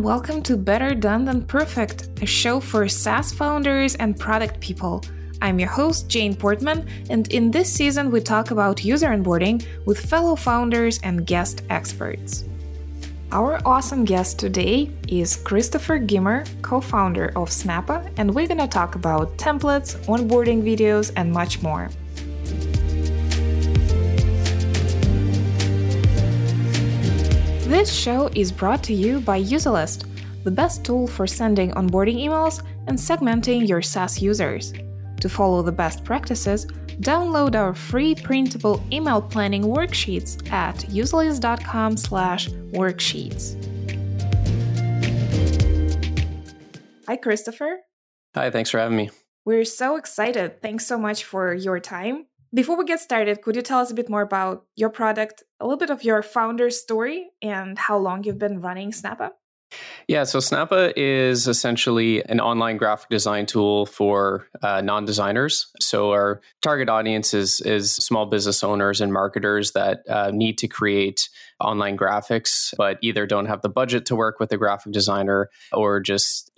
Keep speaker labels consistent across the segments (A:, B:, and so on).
A: and welcome to Better Done Than Perfect, a show for SaaS founders and product people. I'm your host, Jane Portman, and in this season we talk about user onboarding with fellow founders and guest experts. Our awesome guest today is Christopher Gimmer, co-founder of Snappa, and we're going to talk about templates, onboarding videos, and much more. This show is brought to you by Userlist, the best tool for sending onboarding emails and segmenting your SaaS users. To follow the best practices, download our free printable email planning worksheets at userlist.com/worksheets. Hi, Christopher.
B: Hi, thanks for having me.
A: We're so excited. Thanks so much for your time. Before we get started, could you tell us a bit more about your product, a little bit of your founder's story, and how long you've been running Snappa?
B: Yeah, so Snappa is essentially an online graphic design tool for non-designers. So our target audience is small business owners and marketers that need to create online graphics, but either don't have the budget to work with a graphic designer or just,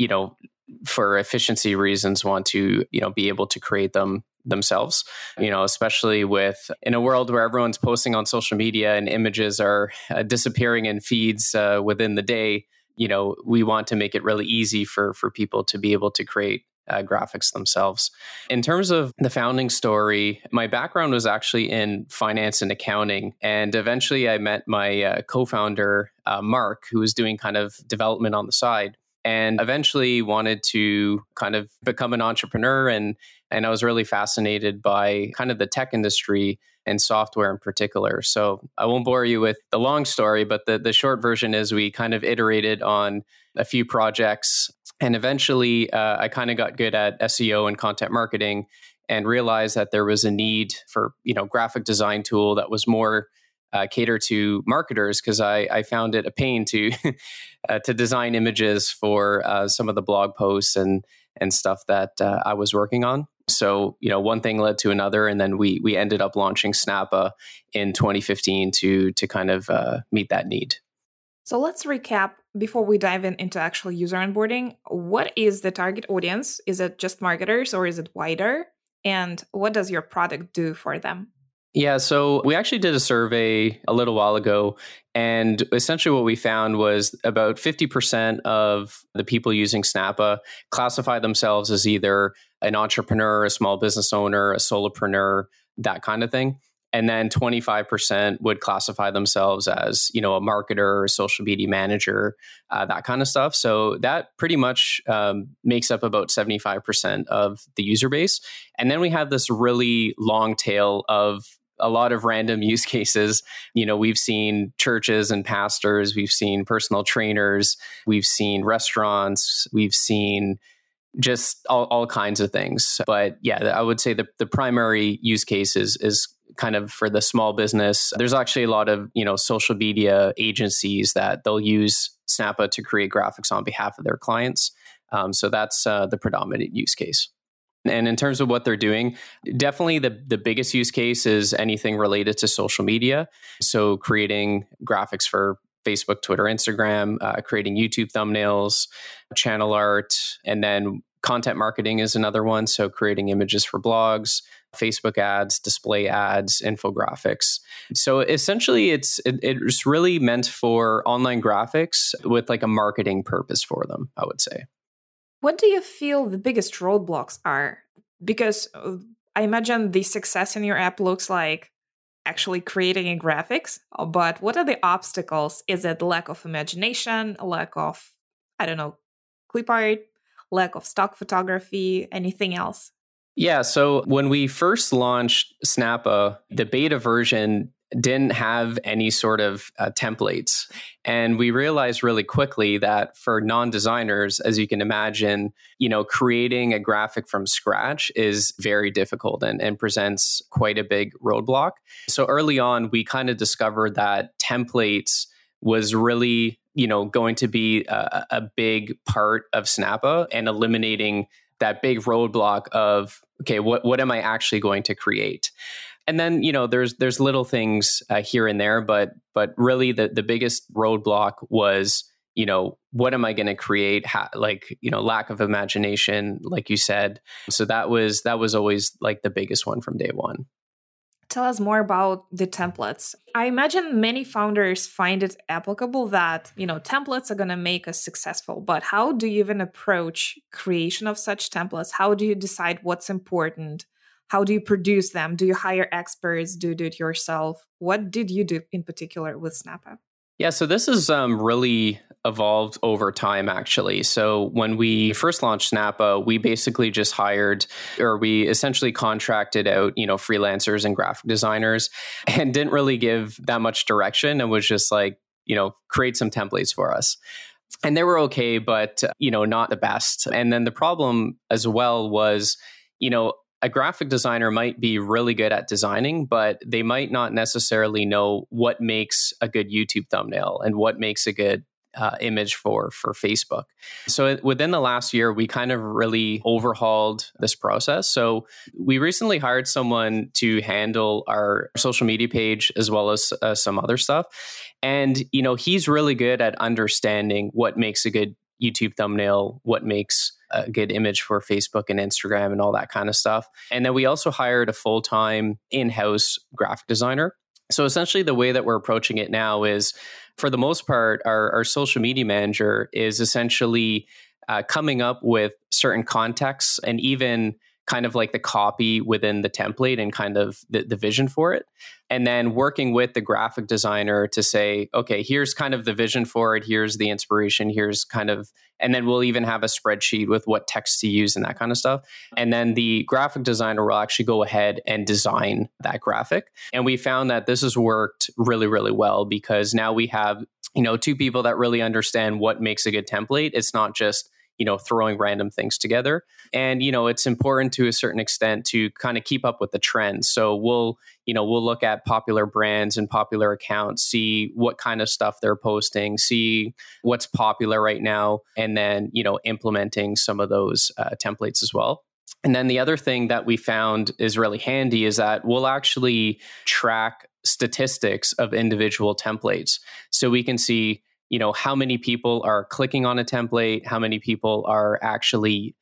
B: for efficiency reasons want to, be able to create them themselves, especially in a world where everyone's posting on social media and images are disappearing in feeds within the day. We want to make it really easy for people to be able to create graphics themselves. In terms of the founding story, my background was actually in finance and accounting. And eventually I met my co-founder, Mark, who was doing kind of development on the side, and eventually wanted to kind of become an entrepreneur. And I was really fascinated by kind of the tech industry and software in particular. So I won't bore you with the long story, but the short version is we kind of iterated on a few projects. And eventually I kind of got good at SEO and content marketing and realized that there was a need for, graphic design tool that was more cater to marketers, because I found it a pain to to design images for some of the blog posts and stuff that I was working on. So, one thing led to another, and then we ended up launching Snappa in 2015 to kind of meet that need.
A: So let's recap before we dive into actual user onboarding. What is the target audience? Is it just marketers or is it wider? And what does your product do for them?
B: Yeah, so we actually did a survey a little while ago, and essentially what we found was about 50% of the people using Snappa classify themselves as either an entrepreneur, a small business owner, a solopreneur, that kind of thing. And then 25% would classify themselves as, a marketer, a social media manager, that kind of stuff. So that pretty much makes up about 75% of the user base. And then we have this really long tail of a lot of random use cases. We've seen churches and pastors, we've seen personal trainers, we've seen restaurants, we've seen just all kinds of things. But yeah, I would say the primary use case is kind of for the small business. There's actually a lot of, social media agencies that they'll use Snappa to create graphics on behalf of their clients. So that's the predominant use case. And in terms of what they're doing, definitely the biggest use case is anything related to social media. So creating graphics for Facebook, Twitter, Instagram, creating YouTube thumbnails, channel art, and then content marketing is another one. So creating images for blogs, Facebook ads, display ads, infographics. So essentially it's really meant for online graphics with like a marketing purpose for them, I would say.
A: What do you feel the biggest roadblocks are? Because I imagine the success in your app looks like actually creating a graphics, but what are the obstacles? Is it lack of imagination, lack of, clip art, lack of stock photography, anything else?
B: Yeah, so when we first launched Snappa, the beta version didn't have any sort of templates. And we realized really quickly that for non-designers, as you can imagine, creating a graphic from scratch is very difficult and presents quite a big roadblock. So early on, we kind of discovered that templates was really, going to be a big part of Snappa and eliminating that big roadblock of, okay, what am I actually going to create? And then, there's little things here and there, but really the biggest roadblock was what am I going to create? Lack of imagination, like you said. So that was always like the biggest one from day one.
A: Tell us more about the templates. I imagine many founders find it applicable that, templates are going to make us successful, but how do you even approach creation of such templates? How do you decide what's important? How do you produce them? Do you hire experts? Do you do it yourself? What did you do in particular with Snappa?
B: Yeah, so this has really evolved over time, actually. So when we first launched Snappa, we basically just we essentially contracted out, freelancers and graphic designers and didn't really give that much direction and was just like, create some templates for us. And they were okay, but, not the best. And then the problem as well was, a graphic designer might be really good at designing, but they might not necessarily know what makes a good YouTube thumbnail and what makes a good image for Facebook. So within the last year, we kind of really overhauled this process. So we recently hired someone to handle our social media page as well as some other stuff. And, he's really good at understanding what makes a good YouTube thumbnail, what makes a good image for Facebook and Instagram and all that kind of stuff. And then we also hired a full-time in-house graphic designer. So essentially the way that we're approaching it now is, for the most part, our social media manager is essentially coming up with certain contexts and even kind of like the copy within the template and kind of the vision for it. And then working with the graphic designer to say, okay, here's kind of the vision for it. Here's the inspiration. And then we'll even have a spreadsheet with what text to use and that kind of stuff. And then the graphic designer will actually go ahead and design that graphic. And we found that this has worked really, really well because now we have, two people that really understand what makes a good template. It's not just throwing random things together. And, it's important to a certain extent to kind of keep up with the trends. So we'll look at popular brands and popular accounts, see what kind of stuff they're posting, see what's popular right now, and then, implementing some of those templates as well. And then the other thing that we found is really handy is that we'll actually track statistics of individual templates. So we can see how many people are clicking on a template, how many people are actually,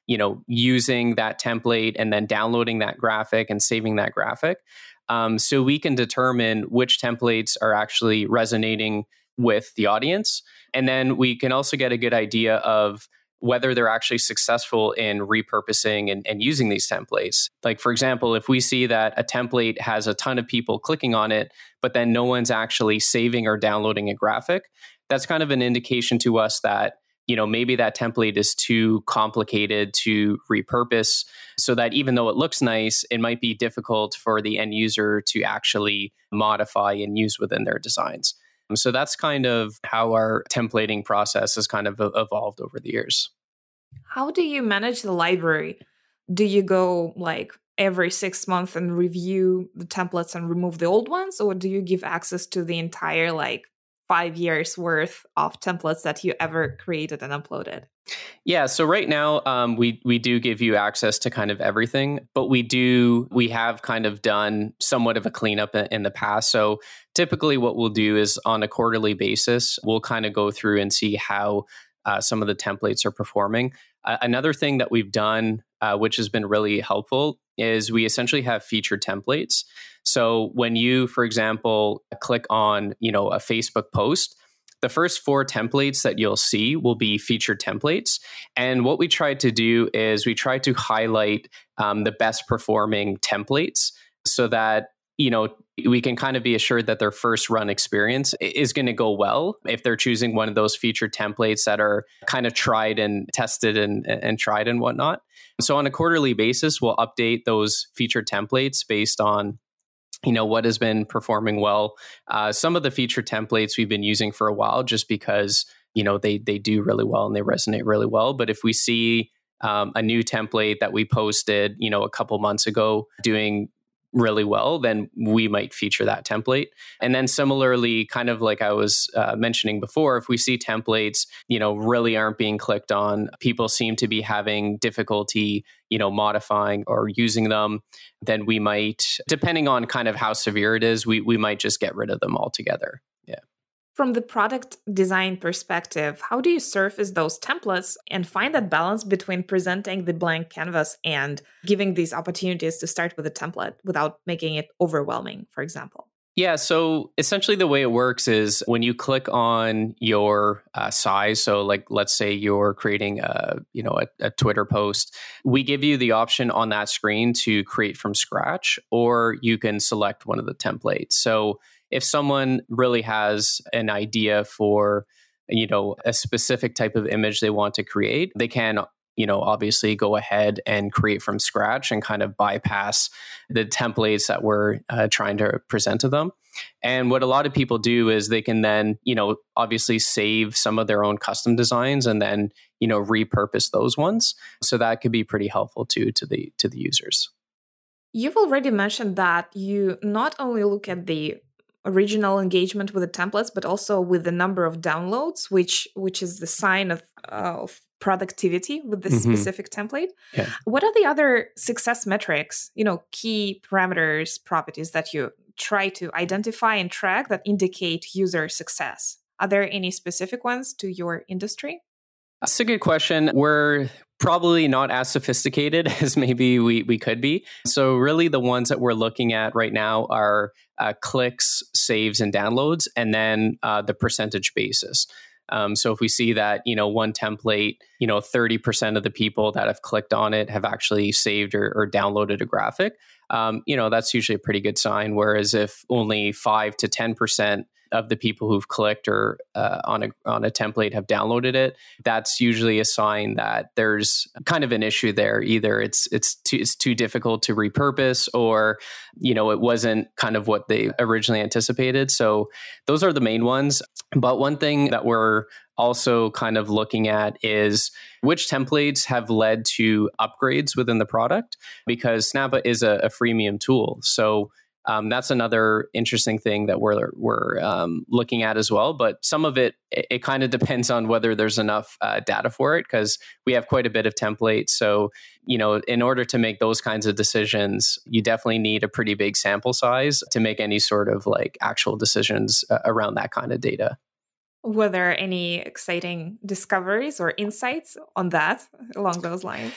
B: using that template and then downloading that graphic and saving that graphic. So we can determine which templates are actually resonating with the audience. And then we can also get a good idea of whether they're actually successful in repurposing and using these templates. Like, for example, if we see that a template has a ton of people clicking on it, but then no one's actually saving or downloading a graphic, that's kind of an indication to us that, maybe that template is too complicated to repurpose, so that even though it looks nice, it might be difficult for the end user to actually modify and use within their designs. So that's kind of how our templating process has kind of evolved over the years.
A: How do you manage the library? Do you go like every 6 months and review the templates and remove the old ones? Or do you give access to the entire 5 years worth of templates that you ever created and uploaded?
B: Yeah. So right now, we do give you access to kind of everything, but we have kind of done somewhat of a cleanup in the past. So typically what we'll do is on a quarterly basis, we'll kind of go through and see how some of the templates are performing. Another thing that we've done, which has been really helpful, is we essentially have featured templates. So when you, for example, click on, a Facebook post, the first 4 templates that you'll see will be featured templates. And what we try to do is we try to highlight the best performing templates so that, we can kind of be assured that their first run experience is going to go well if they're choosing one of those featured templates that are kind of tried and tested and tried and whatnot. So on a quarterly basis, we'll update those featured templates based on what has been performing well. Some of the featured templates we've been using for a while just because, they do really well and they resonate really well. But if we see a new template that we posted, a couple months ago doing really well, then we might feature that template. And then similarly, kind of like I was mentioning before, if we see templates, really aren't being clicked on, people seem to be having difficulty, modifying or using them, then we might, depending on kind of how severe it is, we might just get rid of them altogether. Yeah.
A: From the product design perspective, how do you surface those templates and find that balance between presenting the blank canvas and giving these opportunities to start with a template without making it overwhelming, for example?
B: Yeah, so essentially the way it works is when you click on your size, so like let's say you're creating a Twitter post, we give you the option on that screen to create from scratch, or you can select one of the templates. So if someone really has an idea for, a specific type of image they want to create, they can obviously go ahead and create from scratch and kind of bypass the templates that we're trying to present to them. And what a lot of people do is they can then, obviously save some of their own custom designs and then, repurpose those ones. So that could be pretty helpful too to the users.
A: You've already mentioned that you not only look at the original engagement with the templates, but also with the number of downloads, which is the sign of productivity with this specific template.
B: Yeah.
A: What are the other success metrics, key parameters, properties that you try to identify and track that indicate user success? Are there any specific ones to your industry?
B: That's a good question. We're probably not as sophisticated as maybe we could be. So really the ones that we're looking at right now are clicks, saves, and downloads, and then the percentage basis. So if we see that, one template, 30% of the people that have clicked on it have actually saved or downloaded a graphic, that's usually a pretty good sign. Whereas if only 5 to 10% of the people who've clicked or on a template have downloaded it, that's usually a sign that there's kind of an issue there. Either it's too difficult to repurpose, or it wasn't kind of what they originally anticipated. So those are the main ones. But one thing that we're also kind of looking at is which templates have led to upgrades within the product, because Snappa is a freemium tool. So that's another interesting thing that we're looking at as well. But some of it kind of depends on whether there's enough data for it, because we have quite a bit of templates. So, in order to make those kinds of decisions, you definitely need a pretty big sample size to make any sort of like actual decisions around that kind of data.
A: Were there any exciting discoveries or insights on that along those lines?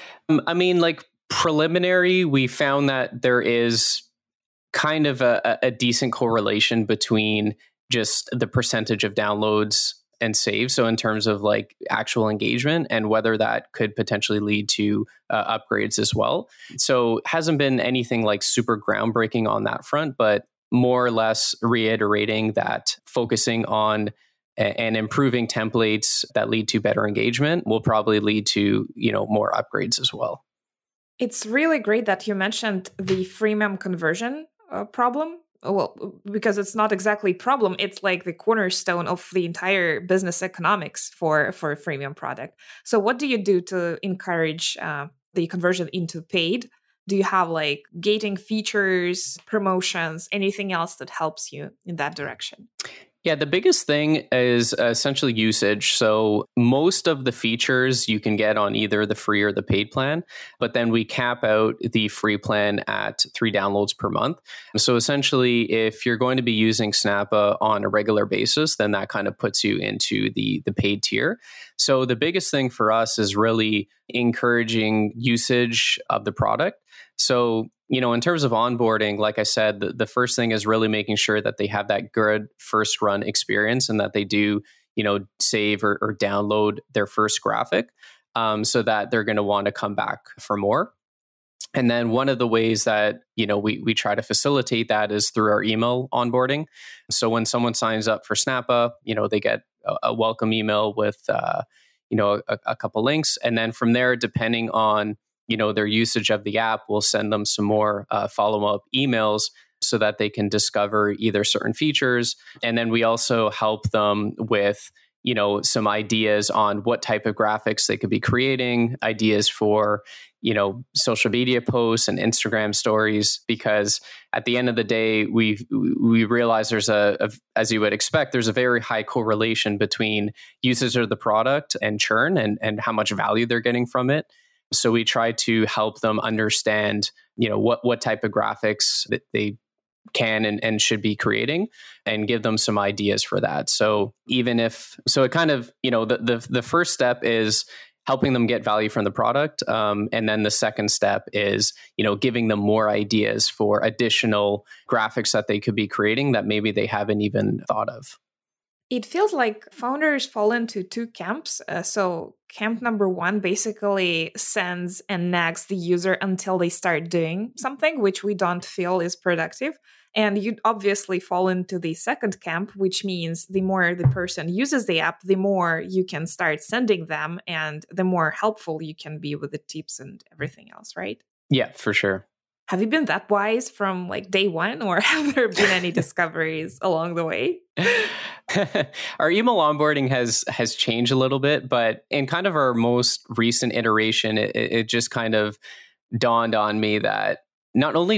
B: Preliminary, we found that there is kind of a decent correlation between just the percentage of downloads and saves. So in terms of like actual engagement and whether that could potentially lead to upgrades as well. So hasn't been anything like super groundbreaking on that front, but more or less reiterating that focusing on and improving templates that lead to better engagement will probably lead to, more upgrades as well.
A: It's really great that you mentioned the freemium conversion problem. Well, because it's not exactly a problem, it's like the cornerstone of the entire business economics for a freemium product. So what do you do to encourage the conversion into paid? Do you have like gating features, promotions, anything else that helps you in that direction?
B: Yeah, the biggest thing is essentially usage. So most of the features you can get on either the free or the paid plan, but then we cap out the free plan at 3 downloads per month. So essentially, if you're going to be using Snappa on a regular basis, then that kind of puts you into the paid tier. So the biggest thing for us is really encouraging usage of the product. So, in terms of onboarding, like I said, the first thing is really making sure that they have that good first run experience and that they do, save or download their first graphic so that they're going to want to come back for more. And then one of the ways that, we try to facilitate that is through our email onboarding. So when someone signs up for Snappa, they get a welcome email with, a couple links. And then from there, depending on their usage of the app, will send them some more follow-up emails so that they can discover either certain features. And then we also help them with, some ideas on what type of graphics they could be creating, ideas for, social media posts and Instagram stories, because at the end of the day, we realize there's as you would expect, there's a very high correlation between usage of the product and churn and how much value they're getting from it. So we try to help them understand, what type of graphics that they can and should be creating, and give them some ideas for that. So it kind of, the first step is helping them get value from the product. And then the second step is, giving them more ideas for additional graphics that they could be creating that maybe they haven't even thought of.
A: It feels like founders fall into two camps. So camp number one basically sends and nags the user until they start doing something, which we don't feel is productive. And you'd obviously fall into the second camp, which means the more the person uses the app, the more you can start sending them and the more helpful you can be with the tips and everything else, right?
B: Yeah, for sure.
A: Have you been that wise from like day one, or have there been any discoveries along the way?
B: Our email onboarding has changed a little bit, but in kind of our most recent iteration, it just kind of dawned on me that not only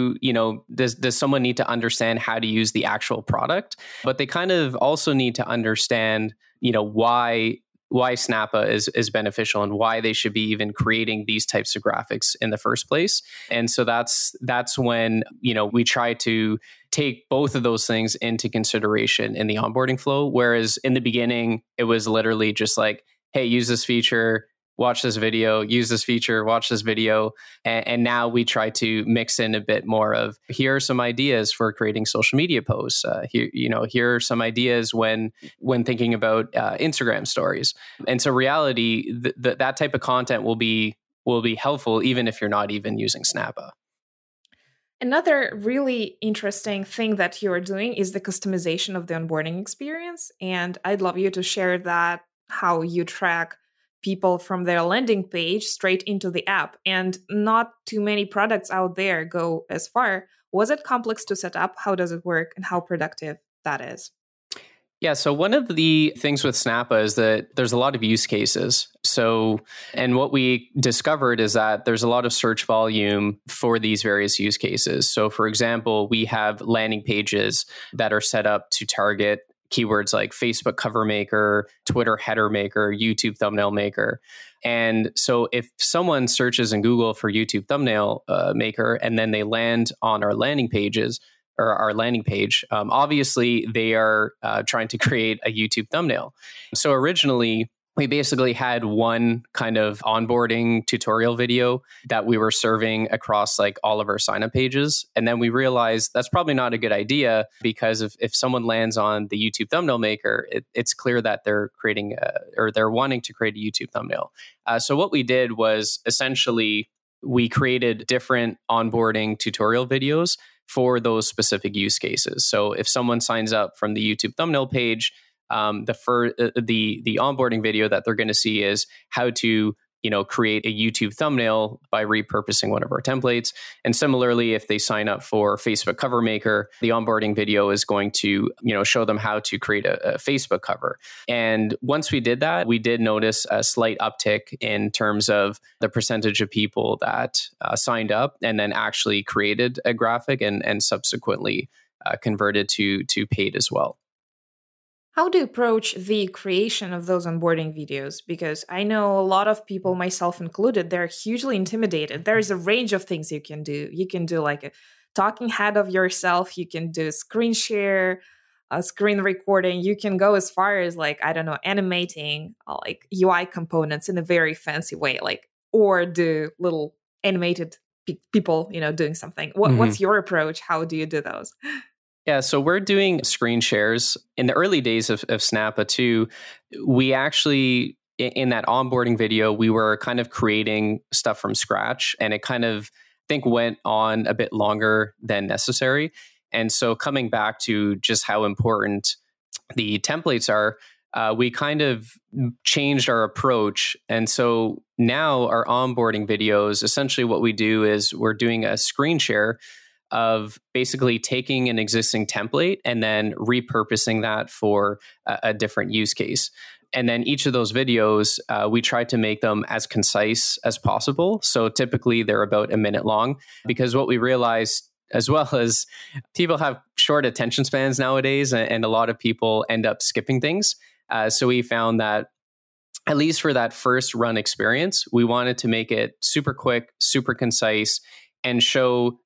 B: does someone need to understand how to use the actual product, but they kind of also need to understand, why Snappa is beneficial and why they should be even creating these types of graphics in the first place. And so that's when, we try to take both of those things into consideration in the onboarding flow. Whereas in the beginning, it was literally just like, hey, use this feature, watch this video, use this feature, watch this video. And now we try to mix in a bit more of, here are some ideas for creating social media posts. Here are some ideas when thinking about Instagram stories. And so reality, that type of content will be helpful even if you're not even using Snappa.
A: Another really interesting thing that you're doing is the customization of the onboarding experience. And I'd love you to share that, how you track people from their landing page straight into the app. And not too many products out there go as far. Was it complex to set up? How does it work? And how productive that is?
B: Yeah, so one of the things with Snappa is that there's a lot of use cases. And what we discovered is that there's a lot of search volume for these various use cases. So for example, we have landing pages that are set up to target keywords like Facebook cover maker, Twitter header maker, YouTube thumbnail maker. And so if someone searches in Google for YouTube thumbnail maker, and then they land on our landing pages or our landing page, obviously they are trying to create a YouTube thumbnail. So originally, we basically had one kind of onboarding tutorial video that we were serving across like all of our sign-up pages. And then we realized that's probably not a good idea, because if someone lands on the YouTube thumbnail maker, it's clear that they're creating or they're wanting to create a YouTube thumbnail. So what we did was essentially we created different onboarding tutorial videos for those specific use cases. So if someone signs up from the YouTube thumbnail page, the onboarding video that they're going to see is how to create a YouTube thumbnail by repurposing one of our templates. And similarly, if they sign up for Facebook cover maker, the onboarding video is going to show them how to create a Facebook cover. And once we did that, we did notice a slight uptick in terms of the percentage of people that signed up and then actually created a graphic and subsequently converted to paid as well.
A: How do you approach the creation of those onboarding videos? Because I know a lot of people, myself included, they're hugely intimidated. There's a range of things you can do. You can do like a talking head of yourself. You can do screen share, screen recording. You can go as far as animating like UI components in a very fancy way, or do little animated people, doing something. What's your approach? How do you do those?
B: Yeah, so we're doing screen shares. In the early days of Snappa too, we actually, in that onboarding video, we were kind of creating stuff from scratch, and it kind of, I think, went on a bit longer than necessary. And so coming back to just how important the templates are, we kind of changed our approach. And so now our onboarding videos, essentially what we do is we're doing a screen share of basically taking an existing template and then repurposing that for a different use case. And then each of those videos, we try to make them as concise as possible. So typically they're about a minute long, because what we realized, as well as people have short attention spans nowadays, and a lot of people end up skipping things. So we found that at least for that first run experience, we wanted to make it super quick, super concise, and show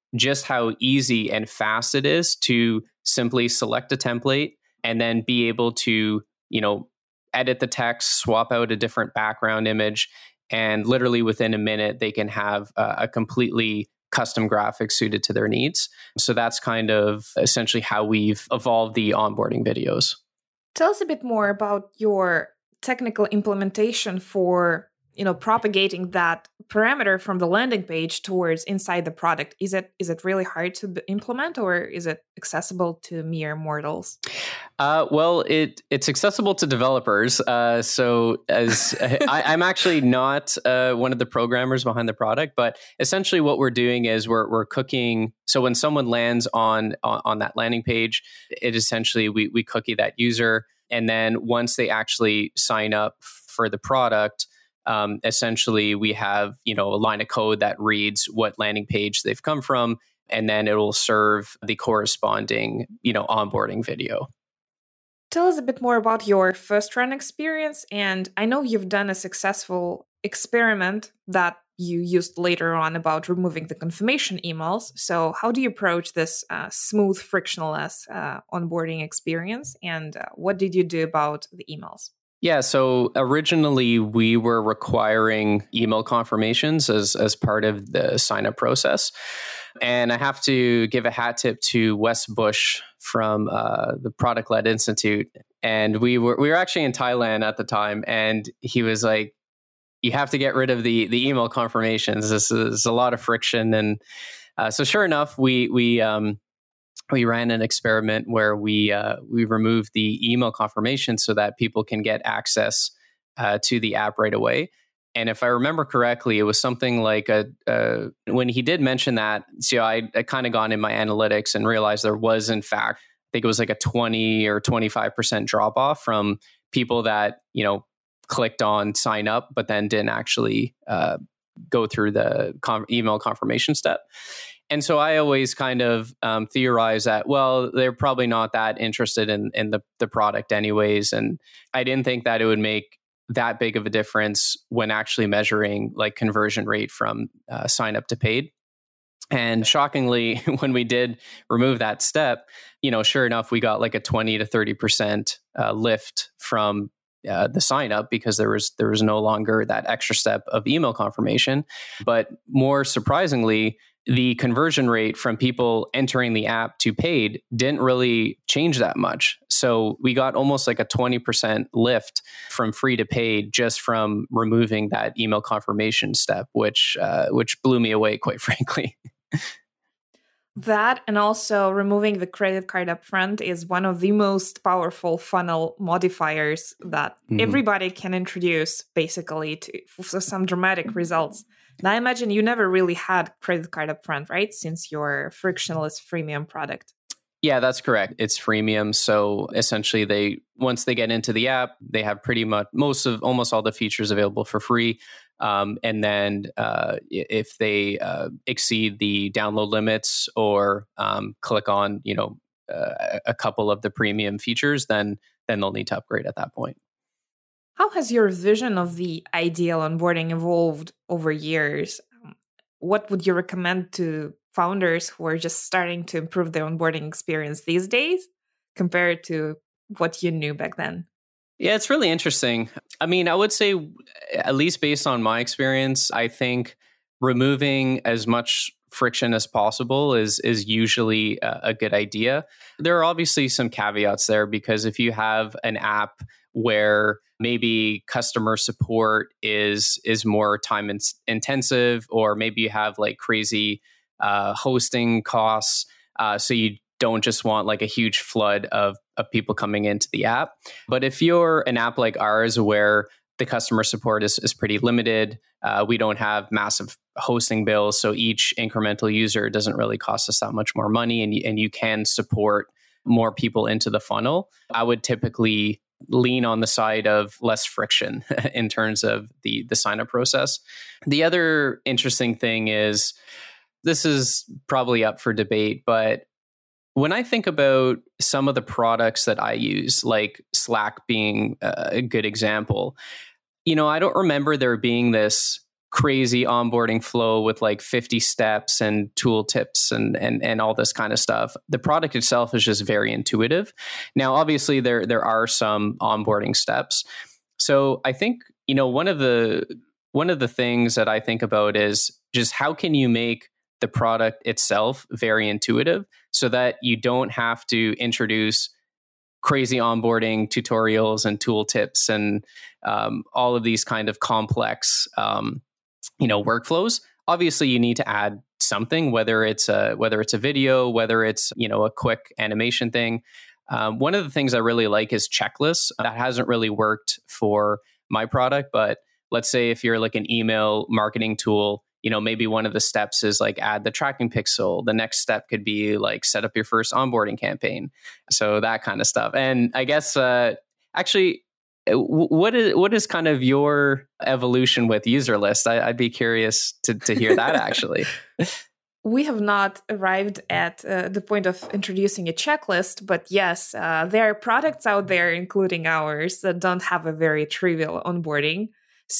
B: just how easy and fast it is to simply select a template and then be able to, edit the text, swap out a different background image, and literally within a minute, they can have a completely custom graphic suited to their needs. So that's kind of essentially how we've evolved the onboarding videos.
A: Tell us a bit more about your technical implementation for propagating that parameter from the landing page towards inside the product. Is it really hard to implement, or is it accessible to mere mortals?
B: Well, it's accessible to developers. So as I'm actually not one of the programmers behind the product, but essentially what we're doing is we're cooking. So when someone lands on that landing page, it essentially we cookie that user, and then once they actually sign up for the product, essentially we have a line of code that reads what landing page they've come from, and then it will serve the corresponding onboarding video.
A: Tell us a bit more about your first run experience. And I know you've done a successful experiment that you used later on about removing the confirmation emails. So how do you approach this smooth, frictionless onboarding experience? And what did you do about the emails?
B: Yeah, so originally we were requiring email confirmations as part of the sign-up process. And I have to give a hat tip to Wes Bush from the Product-Led Institute. And we were actually in Thailand at the time, and he was like, you have to get rid of the email confirmations. This is a lot of friction. And so sure enough, we ran an experiment where we removed the email confirmation so that people can get access to the app right away. And if I remember correctly, it was something like when he did mention that, so I kind of gone in my analytics and realized there was, in fact, I think it was like a 20 or 25% drop off from people that, clicked on sign up, but then didn't actually go through the email confirmation step. And so I always kind of theorize that, well, they're probably not that interested in the product anyways. And I didn't think that it would make that big of a difference when actually measuring like conversion rate from sign up to paid. And shockingly, when we did remove that step, sure enough, we got like a 20 to 30% lift from the sign up because there was no longer that extra step of email confirmation. But more surprisingly, the conversion rate from people entering the app to paid didn't really change that much. So we got almost like a 20% lift from free to paid just from removing that email confirmation step, which blew me away, quite frankly.
A: That, and also removing the credit card upfront, is one of the most powerful funnel modifiers that everybody can introduce basically for some dramatic results. Now, I imagine you never really had credit card upfront, right? Since your frictionless freemium product.
B: Yeah, that's correct. It's freemium. So essentially once they get into the app, they have pretty much almost all the features available for free. And then if they exceed the download limits or click on, a couple of the premium features, then they'll need to upgrade at that point.
A: How has your vision of the ideal onboarding evolved over years? What would you recommend to founders who are just starting to improve their onboarding experience these days compared to what you knew back then?
B: Yeah, it's really interesting. I mean, I would say, at least based on my experience, I think removing as much friction as possible is usually a good idea. There are obviously some caveats there, because if you have an app where maybe customer support is more time intensive, or maybe you have like crazy hosting costs, so you don't just want like a huge flood of people coming into the app. But if you're an app like ours where the customer support is pretty limited, we don't have massive hosting bills, so each incremental user doesn't really cost us that much more money, and you can support more people into the funnel, I would typically lean on the side of less friction in terms of the sign-up process. The other interesting thing is, this is probably up for debate, but when I think about some of the products that I use, like Slack being a good example, I don't remember there being this crazy onboarding flow with like 50 steps and tool tips and all this kind of stuff. The product itself is just very intuitive. Now, obviously, there are some onboarding steps. So I think, one of the things that I think about is just how can you make the product itself very intuitive so that you don't have to introduce crazy onboarding tutorials and tool tips and all of these kind of complex workflows. Obviously, you need to add something, whether it's a video, whether it's a quick animation thing. One of the things I really like is checklists. That hasn't really worked for my product, but let's say if you're like an email marketing tool, maybe one of the steps is like add the tracking pixel. The next step could be like set up your first onboarding campaign. So that kind of stuff. And I guess actually, what is kind of your evolution with UserList? I'd be curious to hear that actually.
A: We have not arrived at the point of introducing a checklist, but yes, there are products out there, including ours, that don't have a very trivial onboarding.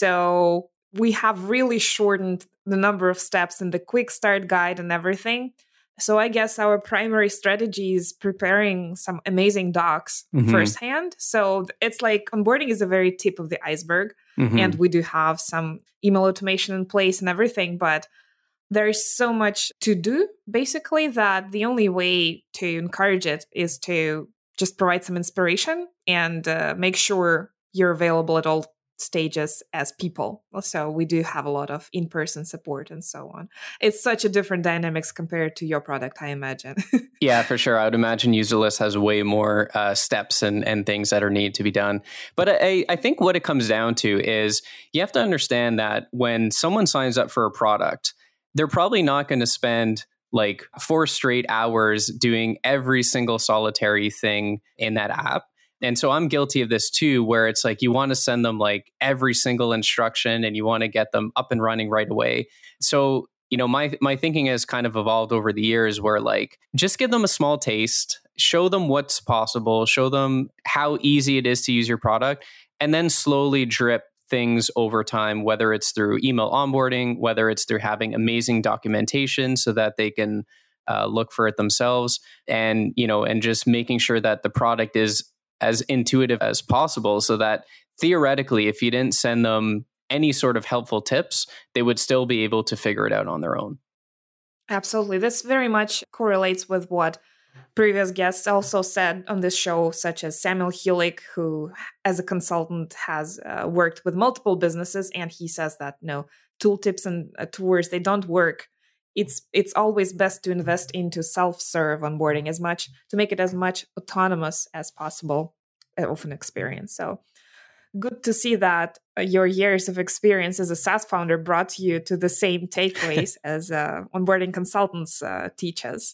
A: So we have really shortened the number of steps in the quick start guide and everything. So I guess our primary strategy is preparing some amazing docs firsthand. So it's like onboarding is a very tip of the iceberg. And we do have some email automation in place and everything, but there's so much to do, basically, that the only way to encourage it is to just provide some inspiration and make sure you're available at all stages as people. So we do have a lot of in-person support and so on. It's such a different dynamics compared to your product, I imagine.
B: Yeah, for sure. I would imagine UserList has way more steps and things that are need to be done. But I think what it comes down to is you have to understand that when someone signs up for a product, they're probably not going to spend like 4 straight hours doing every single solitary thing in that app. And so I'm guilty of this too, where it's like you want to send them like every single instruction and you want to get them up and running right away. So, my thinking has kind of evolved over the years where like just give them a small taste, show them what's possible, show them how easy it is to use your product, and then slowly drip things over time, whether it's through email onboarding, whether it's through having amazing documentation so that they can look for it themselves, and just making sure that the product is as intuitive as possible so that theoretically, if you didn't send them any sort of helpful tips, they would still be able to figure it out on their own.
A: Absolutely. This very much correlates with what previous guests also said on this show, such as Samuel Hulick, who as a consultant has worked with multiple businesses. And he says that tooltips and tours, they don't work. It's always best to invest into self-serve onboarding to make it as much autonomous as possible of an experience. So good to see that your years of experience as a SaaS founder brought you to the same takeaways as onboarding consultants teach us.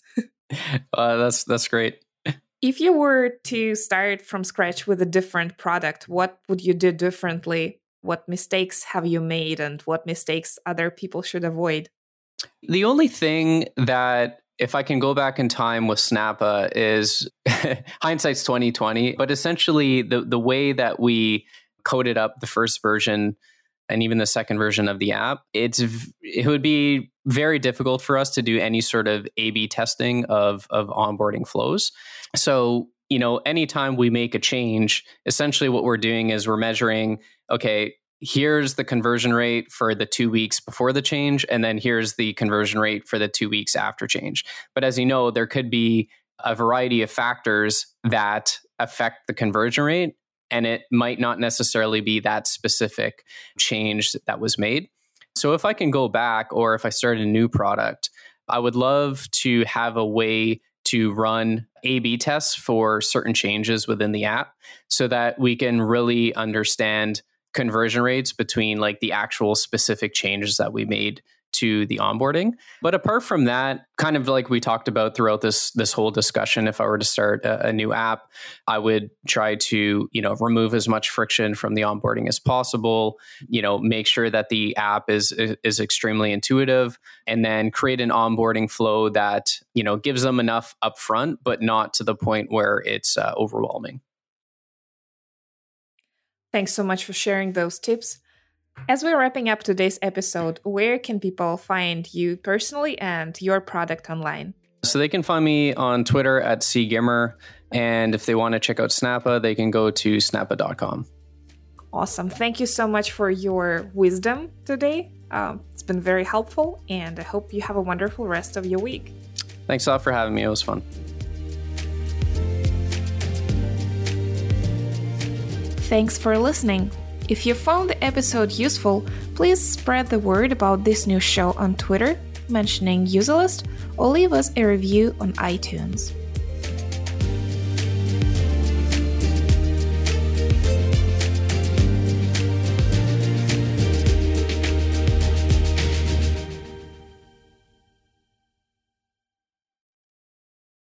B: That's great.
A: If you were to start from scratch with a different product, what would you do differently? What mistakes have you made and what mistakes other people should avoid?
B: The only thing that, if I can go back in time with Snappa, is hindsight's 2020. But essentially, the way that we coded up the first version and even the second version of the app, it would be very difficult for us to do any sort of A/B testing of onboarding flows. So, anytime we make a change, essentially what we're doing is we're measuring, okay, here's the conversion rate for the 2 weeks before the change, and then here's the conversion rate for the 2 weeks after change. But as you know, there could be a variety of factors that affect the conversion rate, and it might not necessarily be that specific change that was made. So if I can go back, or if I start a new product, I would love to have a way to run A/B tests for certain changes within the app so that we can really understand conversion rates between like the actual specific changes that we made to the onboarding. But apart from that, kind of like we talked about throughout this whole discussion, if I were to start a new app, I would try to, remove as much friction from the onboarding as possible, make sure that the app is extremely intuitive, and then create an onboarding flow that, gives them enough upfront, but not to the point where it's overwhelming.
A: Thanks so much for sharing those tips. As we're wrapping up today's episode, where can people find you personally and your product online?
B: So they can find me on Twitter at cgimmer. And if they want to check out Snappa, they can go to snappa.com.
A: Awesome. Thank you so much for your wisdom today. It's been very helpful, and I hope you have a wonderful rest of your week.
B: Thanks a lot for having me. It was fun.
A: Thanks for listening. If you found the episode useful, please spread the word about this new show on Twitter, mentioning Userlist, or leave us a review on iTunes.